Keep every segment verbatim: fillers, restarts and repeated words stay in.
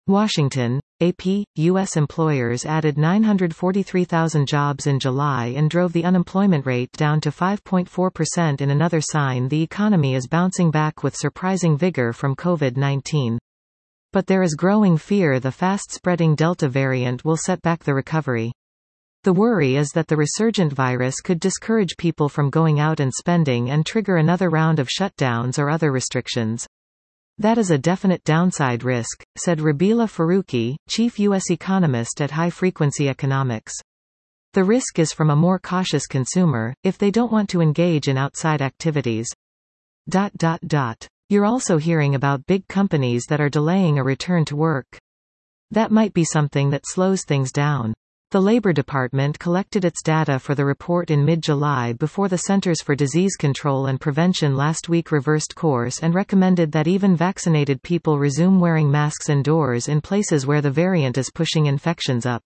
Washington, A P, U S employers added nine hundred forty-three thousand jobs in July and drove the unemployment rate down to five point four percent in another sign the economy is bouncing back with surprising vigor from COVID nineteen. But there is growing fear the fast-spreading Delta variant will set back the recovery. The worry is that the resurgent virus could discourage people from going out and spending and trigger another round of shutdowns or other restrictions. That is a definite downside risk, said Rabila Faruqi, chief U S economist at High Frequency Economics. The risk is from a more cautious consumer, if they don't want to engage in outside activities. Dot dot dot. You're also hearing about big companies that are delaying a return to work. That might be something that slows things down. The Labor Department collected its data for the report in mid-July before the Centers for Disease Control and Prevention last week reversed course and recommended that even vaccinated people resume wearing masks indoors in places where the variant is pushing infections up.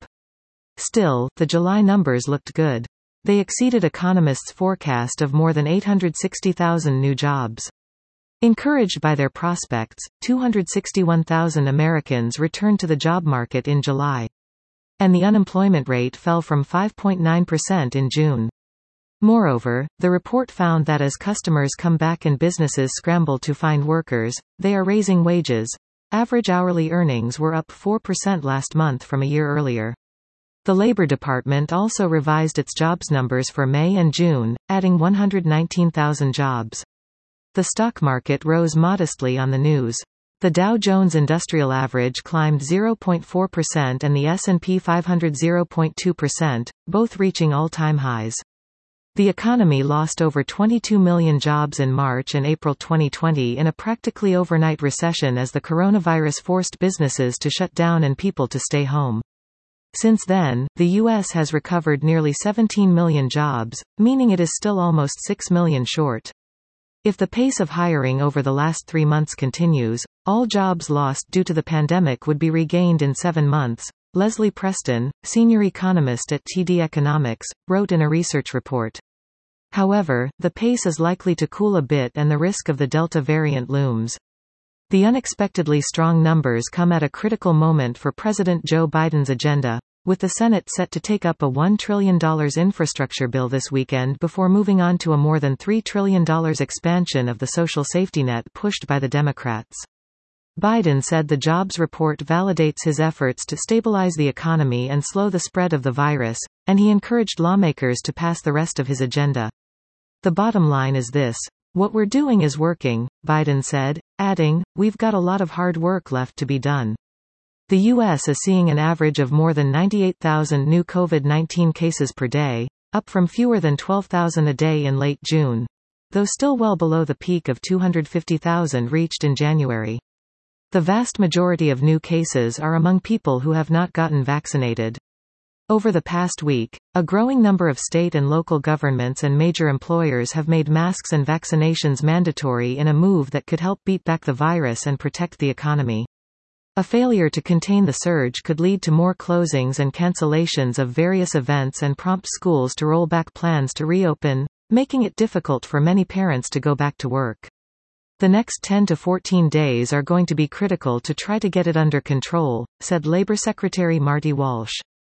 Still, the July numbers looked good. They exceeded economists' forecast of more than eight hundred sixty thousand new jobs. Encouraged by their prospects, two hundred sixty-one thousand Americans returned to the job market in July. And the unemployment rate fell from five point nine percent in June. Moreover, the report found that as customers come back and businesses scramble to find workers, they are raising wages. Average hourly earnings were up four percent last month from a year earlier. The Labor Department also revised its jobs numbers for May and June, adding one hundred nineteen thousand jobs. The stock market rose modestly on the news. The Dow Jones Industrial Average climbed zero point four percent and the S and P five hundred zero point two percent, both reaching all-time highs. The economy lost over twenty-two million jobs in March and April twenty twenty in a practically overnight recession as the coronavirus forced businesses to shut down and people to stay home. Since then, the U S has recovered nearly seventeen million jobs, meaning it is still almost six million short. If the pace of hiring over the last three months continues, all jobs lost due to the pandemic would be regained in seven months, Leslie Preston, senior economist at T D Economics, wrote in a research report. However, the pace is likely to cool a bit and the risk of the Delta variant looms. The unexpectedly strong numbers come at a critical moment for President Joe Biden's agenda, with the Senate set to take up a one trillion dollars infrastructure bill this weekend before moving on to a more than three trillion dollars expansion of the social safety net pushed by the Democrats. Biden said the jobs report validates his efforts to stabilize the economy and slow the spread of the virus, and he encouraged lawmakers to pass the rest of his agenda. The bottom line is this: what we're doing is working, Biden said, adding, we've got a lot of hard work left to be done. The U S is seeing an average of more than ninety-eight thousand new COVID nineteen cases per day, up from fewer than twelve thousand a day in late June, though still well below the peak of two hundred fifty thousand reached in January. The vast majority of new cases are among people who have not gotten vaccinated. Over the past week, a growing number of state and local governments and major employers have made masks and vaccinations mandatory in a move that could help beat back the virus and protect the economy. A failure to contain the surge could lead to more closings and cancellations of various events and prompt schools to roll back plans to reopen, making it difficult for many parents to go back to work. The next ten to fourteen days are going to be critical to try to get it under control, said Labor Secretary Marty Walsh.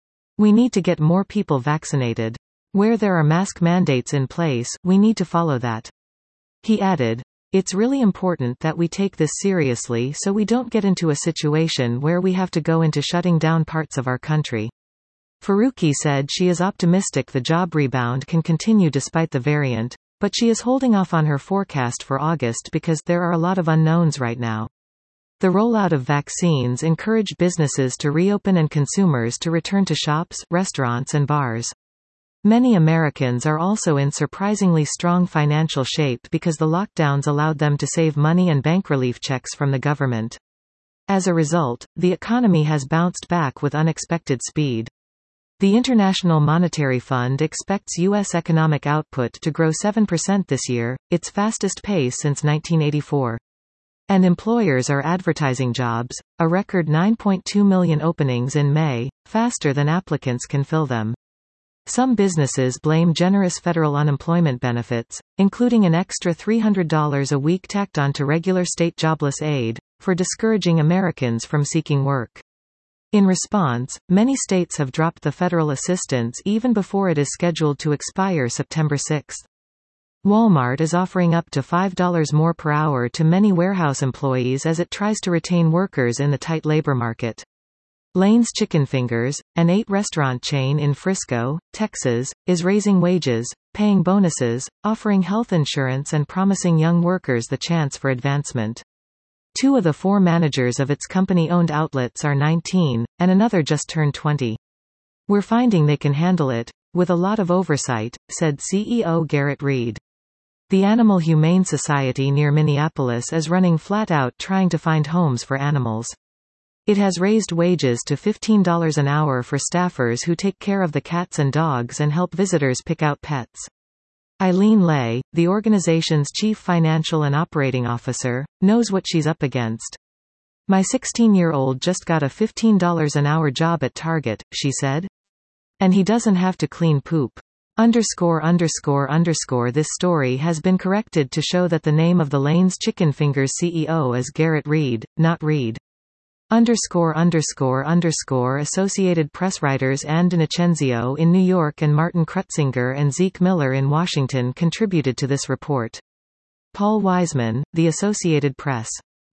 We need to get more people vaccinated. Where there are mask mandates in place, we need to follow that. He added, it's really important that we take this seriously so we don't get into a situation where we have to go into shutting down parts of our country. Faruqi said she is optimistic the job rebound can continue despite the variant, but she is holding off on her forecast for August because there are a lot of unknowns right now. The rollout of vaccines encouraged businesses to reopen and consumers to return to shops, restaurants and bars. Many Americans are also in surprisingly strong financial shape because the lockdowns allowed them to save money and bank relief checks from the government. As a result, the economy has bounced back with unexpected speed. The International Monetary Fund expects U S economic output to grow seven percent this year, its fastest pace since nineteen eighty-four. And employers are advertising jobs, a record nine point two million openings in May, faster than applicants can fill them. Some businesses blame generous federal unemployment benefits, including an extra three hundred dollars a week tacked onto regular state jobless aid, for discouraging Americans from seeking work. In response, many states have dropped the federal assistance even before it is scheduled to expire September sixth. Walmart is offering up to five dollars more per hour to many warehouse employees as it tries to retain workers in the tight labor market. Lane's Chicken Fingers, an eight-restaurant chain in Frisco, Texas, is raising wages, paying bonuses, offering health insurance and promising young workers the chance for advancement. Two of the four managers of its company-owned outlets are nineteen, and another just turned twenty. "We're finding they can handle it, with a lot of oversight," said C E O Garrett Reed. The Animal Humane Society near Minneapolis is running flat out trying to find homes for animals. It has raised wages to fifteen dollars an hour for staffers who take care of the cats and dogs and help visitors pick out pets. Eileen Lay, the organization's chief financial and operating officer, knows what she's up against. "My sixteen-year-old just got a fifteen dollars an hour job at Target," she said. "And he doesn't have to clean poop." Underscore underscore underscore This story has been corrected to show that the name of the Lane's Chicken Fingers C E O is Garrett Reed, not Reed. Underscore underscore underscore Associated Press writers Ann DiNocenzio in New York and Martin Krutzinger and Zeke Miller in Washington contributed to this report. Paul Wiseman, The Associated Press.